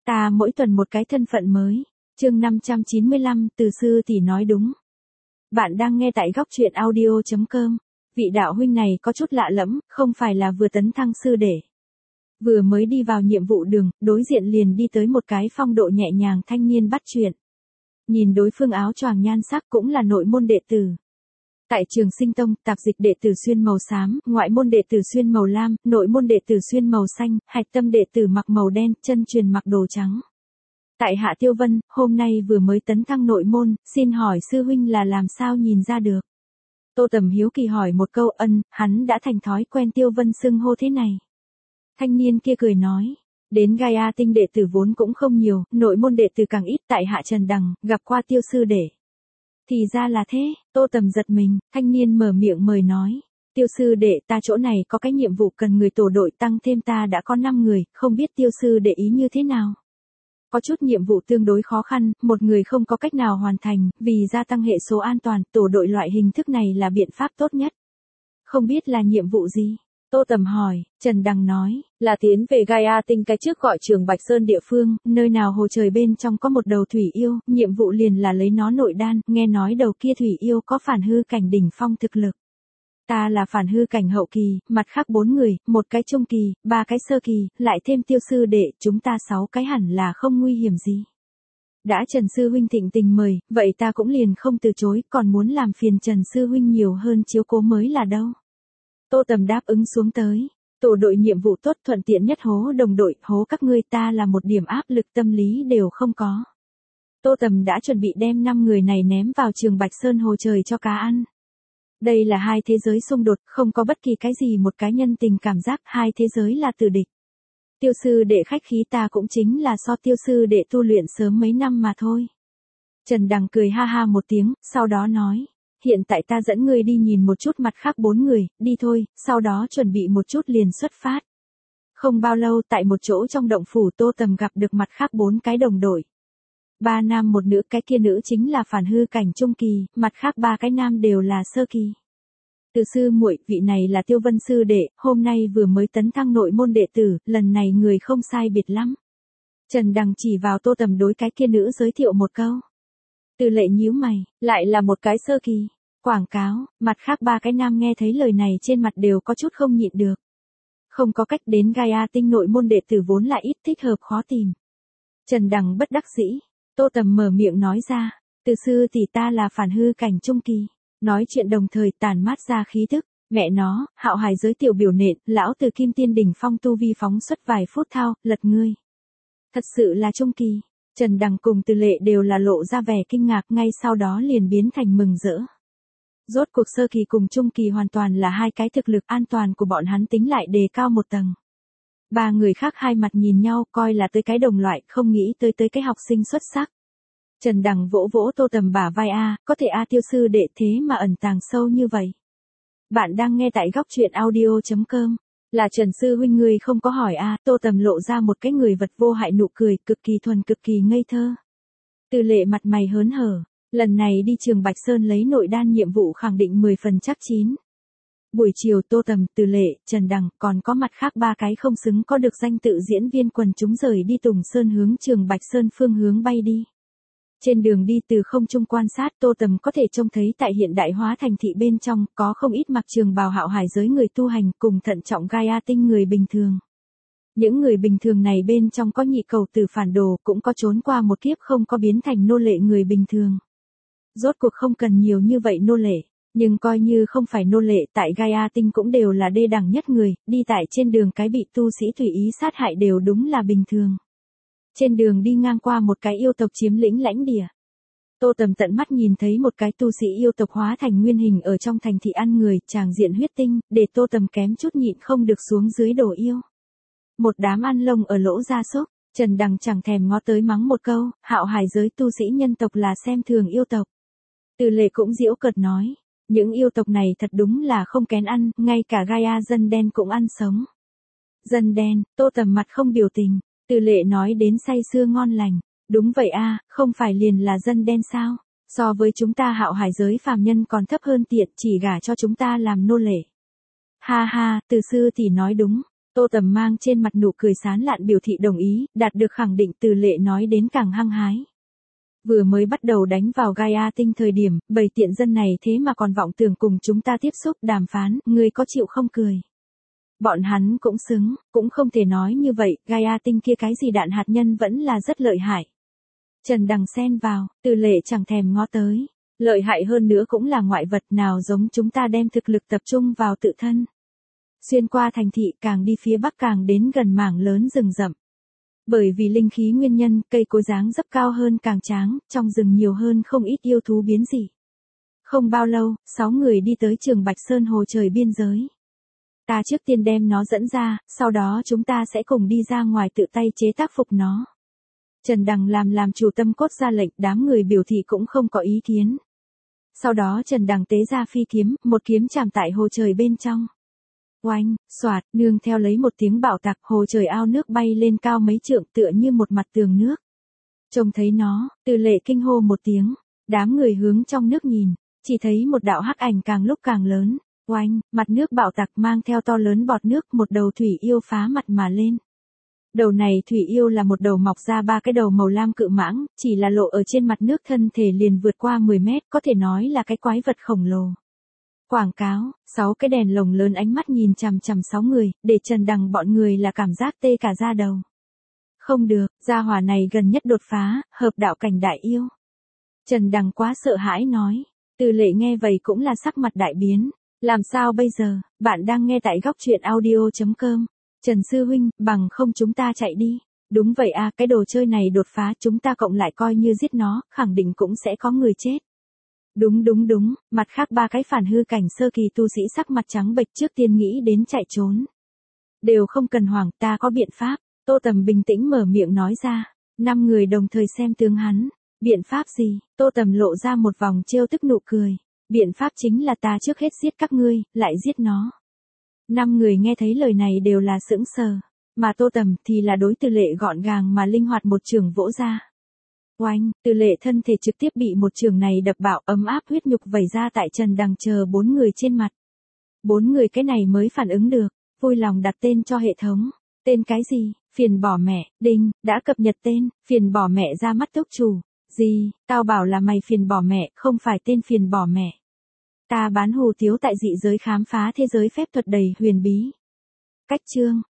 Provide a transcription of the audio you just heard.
Ta mỗi tuần một cái thân phận mới. Chương 595, từ sư tỷ nói đúng. Bạn đang nghe tại góc truyện audio.com. Vị đạo huynh này có chút lạ lẫm, không phải là vừa tấn thăng sư đệ. Vừa mới đi vào nhiệm vụ đường, đối diện liền đi tới một cái phong độ nhẹ nhàng thanh niên bắt chuyện. Nhìn đối phương áo choàng nhan sắc cũng là nội môn đệ tử. Tại Trường Sinh Tông, tạp dịch đệ tử xuyên màu xám, ngoại môn đệ tử xuyên màu lam, nội môn đệ tử xuyên màu xanh, hạch tâm đệ tử mặc màu đen, chân truyền mặc đồ trắng. Tại Hạ Tiêu Vân, hôm nay vừa mới tấn thăng nội môn, xin hỏi sư huynh là làm sao nhìn ra được? Tô Tầm hiếu kỳ hỏi một câu, hắn đã thành thói quen Tiêu Vân xưng hô thế này. Thanh niên kia cười nói, đến Gaia tinh đệ tử vốn cũng không nhiều, nội môn đệ tử càng ít, tại Hạ Trần Đằng, gặp qua Tiêu sư đệ. Thì ra là thế, Tô Tầm giật mình, thanh niên mở miệng mời nói. Tiêu sư đệ, ta chỗ này có cái nhiệm vụ cần người tổ đội tăng thêm, ta đã có 5 người, không biết tiêu sư đệ ý như thế nào. Có chút nhiệm vụ tương đối khó khăn, một người không có cách nào hoàn thành, vì gia tăng hệ số an toàn, tổ đội loại hình thức này là biện pháp tốt nhất. Không biết là nhiệm vụ gì? Tô Tầm hỏi, Trần Đằng nói, là tiến về Gaia tinh cái trước gọi Trường Bạch Sơn địa phương, nơi nào hồ trời bên trong có một đầu thủy yêu, nhiệm vụ liền là lấy nó nội đan, nghe nói đầu kia thủy yêu có phản hư cảnh đỉnh phong thực lực. Ta là phản hư cảnh hậu kỳ, mặt khác 4 người, một cái trung kỳ, 3 cái sơ kỳ, lại thêm Tiêu sư đệ, chúng ta 6 cái hẳn là không nguy hiểm gì. Đã Trần sư huynh thịnh tình mời, vậy ta cũng liền không từ chối, còn muốn làm phiền Trần sư huynh nhiều hơn chiếu cố mới là đâu. Tô Tầm đáp ứng xuống tới. Tổ đội nhiệm vụ tốt, thuận tiện nhất hố đồng đội, hố các ngươi, ta là một điểm áp lực tâm lý đều không có. Tô Tầm đã chuẩn bị đem 5 người này ném vào Trường Bạch Sơn hồ trời cho cá ăn. Đây là hai thế giới xung đột, không có bất kỳ cái gì một cá nhân tình cảm giác, hai thế giới là tử địch. Tiêu sư đệ khách khí, ta cũng chính là so tiêu sư đệ tu luyện sớm mấy năm mà thôi. Trần Đằng cười ha ha một tiếng, sau đó nói, hiện tại ta dẫn ngươi đi nhìn một chút mặt khác 4 người, đi thôi, sau đó chuẩn bị một chút liền xuất phát. Không bao lâu, tại một chỗ trong động phủ, Tô Tầm gặp được mặt khác 4 cái đồng đội. 3 nam 1 nữ, cái kia nữ chính là phản hư cảnh trung kỳ, mặt khác 3 cái nam đều là sơ kỳ. Từ sư muội, vị này là Tiêu Vân sư đệ, hôm nay vừa mới tấn thăng nội môn đệ tử, lần này người không sai biệt lắm. Trần Đằng chỉ vào Tô Tầm đối cái kia nữ giới thiệu một câu. Từ Lệ nhíu mày, lại là một cái sơ kỳ. Quảng cáo, mặt khác 3 cái nam nghe thấy lời này trên mặt đều có chút không nhịn được. Không có cách, đến Gaia tinh nội môn đệ tử vốn là ít, thích hợp khó tìm. Trần Đằng bất đắc dĩ. Tô Tầm mở miệng nói ra, từ sư tỷ, ta là phản hư cảnh trung kỳ. Nói chuyện đồng thời tản mát ra khí thức, mẹ nó, Hạo Hải giới tiểu biểu nện, lão từ kim tiên đỉnh phong tu vi phóng xuất vài phút thao, lật ngươi. Thật sự là trung kỳ. Trần Đằng cùng Từ Lệ đều là lộ ra vẻ kinh ngạc, ngay sau đó liền biến thành mừng rỡ. Rốt cuộc sơ kỳ cùng trung kỳ hoàn toàn là hai cái thực lực, an toàn của bọn hắn tính lại đề cao một tầng. 3 người khác hai mặt nhìn nhau, coi là tới cái đồng loại, không nghĩ tới cái học sinh xuất sắc. Trần Đằng vỗ vỗ Tô Tầm bả vai, có thể tiêu sư đệ thế mà ẩn tàng sâu như vậy. Bạn đang nghe tại góc truyện audio.com. Là Trần sư huynh, người không có hỏi Tô Tầm lộ ra một cái người vật vô hại nụ cười, cực kỳ thuần, cực kỳ ngây thơ. Từ Lệ mặt mày hớn hở, lần này đi Trường Bạch Sơn lấy nội đan nhiệm vụ khẳng định 10 phần chắc chín. Buổi chiều, Tô Tầm, Từ Lệ, Trần Đằng, còn có mặt khác 3 cái không xứng có được danh tự diễn viên quần chúng rời đi Tùng Sơn hướng Trường Bạch Sơn phương hướng bay đi. Trên đường đi từ không trung quan sát, Tô Tầm có thể trông thấy tại hiện đại hóa thành thị bên trong, có không ít mặc trường bào Hạo Hải giới người tu hành cùng thận trọng Gaia tinh người bình thường. Những người bình thường này bên trong có nhị cầu tử phản đồ, cũng có trốn qua một kiếp không có biến thành nô lệ người bình thường. Rốt cuộc không cần nhiều như vậy nô lệ, nhưng coi như không phải nô lệ, tại Gaia tinh cũng đều là đê đẳng nhất người, đi tại trên đường cái bị tu sĩ tùy ý sát hại đều đúng là bình thường. Trên đường đi ngang qua một cái yêu tộc chiếm lĩnh lãnh địa. Tô Tầm tận mắt nhìn thấy một cái tu sĩ yêu tộc hóa thành nguyên hình ở trong thành thị ăn người, tràng diện huyết tinh, để Tô Tầm kém chút nhịn không được xuống dưới đổ yêu. Một đám ăn lông ở lỗ gia súc, Trần Đằng chẳng thèm ngó tới mắng một câu, Hạo Hải giới tu sĩ nhân tộc là xem thường yêu tộc. Từ Lệ cũng giễu cợt nói, những yêu tộc này thật đúng là không kén ăn, ngay cả Gaia dân đen cũng ăn sống. Dân đen, Tô Tầm mặt không biểu tình. Từ Lệ nói đến say sưa ngon lành, đúng vậy không phải liền là dân đen sao, so với chúng ta Hạo Hải giới phàm nhân còn thấp hơn, tiện chỉ gả cho chúng ta làm nô lệ. Ha ha, từ sư tỷ nói đúng. Tô Tầm mang trên mặt nụ cười sán lạn biểu thị đồng ý, đạt được khẳng định Từ Lệ nói đến càng hăng hái. Vừa mới bắt đầu đánh vào Gaia Tinh thời điểm, bầy tiện dân này thế mà còn vọng tưởng cùng chúng ta tiếp xúc đàm phán, ngươi có chịu không cười. Bọn hắn cũng xứng, cũng không thể nói như vậy, Gaia Tinh kia cái gì đạn hạt nhân vẫn là rất lợi hại. Trần Đằng xen vào, Từ Lệ chẳng thèm ngó tới. Lợi hại hơn nữa cũng là ngoại vật nào giống chúng ta đem thực lực tập trung vào tự thân. Xuyên qua thành thị càng đi phía bắc càng đến gần mảng lớn rừng rậm. Bởi vì linh khí nguyên nhân, cây cối dáng dấp cao hơn càng tráng, trong rừng nhiều hơn không ít yêu thú biến dị. Không bao lâu, 6 người đi tới Trường Bạch Sơn hồ trời biên giới. Ta trước tiên đem nó dẫn ra, sau đó chúng ta sẽ cùng đi ra ngoài tự tay chế tác phục nó. Trần Đằng làm chủ tâm cốt ra lệnh, đám người biểu thị cũng không có ý kiến. Sau đó Trần Đằng tế ra phi kiếm, một kiếm chạm tại hồ trời bên trong. Oanh, xoạt, nương theo lấy một tiếng bạo tạc, hồ trời ao nước bay lên cao mấy trượng tựa như một mặt tường nước. Trông thấy nó, Từ Lệ kinh hô một tiếng, đám người hướng trong nước nhìn, chỉ thấy một đạo hắc ảnh càng lúc càng lớn. Oanh, mặt nước bạo tạc mang theo to lớn bọt nước, một đầu thủy yêu phá mặt mà lên. Đầu này thủy yêu là một đầu mọc ra 3 cái đầu màu lam cự mãng, chỉ là lộ ở trên mặt nước thân thể liền vượt qua 10 mét, có thể nói là cái quái vật khổng lồ. Quảng cáo, 6 cái đèn lồng lớn ánh mắt nhìn chằm chằm 6 người, để Trần Đằng bọn người là cảm giác tê cả da đầu. Không được, gia hỏa này gần nhất đột phá, hợp đạo cảnh đại yêu. Trần Đằng quá sợ hãi nói. Từ Lệ nghe vậy cũng là sắc mặt đại biến. Làm sao bây giờ, bạn đang nghe tại góc truyện audio.com. Trần Sư Huynh, bằng không chúng ta chạy đi. Đúng vậy à, cái đồ chơi này đột phá chúng ta cộng lại coi như giết nó, khẳng định cũng sẽ có người chết. Đúng, mặt khác 3 cái phản hư cảnh sơ kỳ tu sĩ sắc mặt trắng bệch trước tiên nghĩ đến chạy trốn. Đều không cần hoảng, ta có biện pháp. Tô Tầm bình tĩnh mở miệng nói ra. 5 người đồng thời xem tướng hắn. Biện pháp gì? Tô Tầm lộ ra một vòng trêu tức nụ cười. Biện pháp chính là ta trước hết giết các ngươi, lại giết nó. 5 người nghe thấy lời này đều là sững sờ, mà Tô Tầm thì là đối Từ Lệ gọn gàng mà linh hoạt một trường vỗ ra. Oanh, Từ Lệ thân thể trực tiếp bị một trường này đập bạo, ấm áp huyết nhục vẩy ra tại Trần Đằng chờ 4 người trên mặt. 4 người cái này mới phản ứng được, vui lòng đặt tên cho hệ thống. Tên cái gì? Phiền bỏ mẹ, đinh, đã cập nhật tên, phiền bỏ mẹ ra mắt túc chủ. Gì, tao bảo là mày phiền bỏ mẹ, không phải tên phiền bỏ mẹ. Ta bán hủ tiếu tại dị giới khám phá thế giới phép thuật đầy huyền bí. Cách chương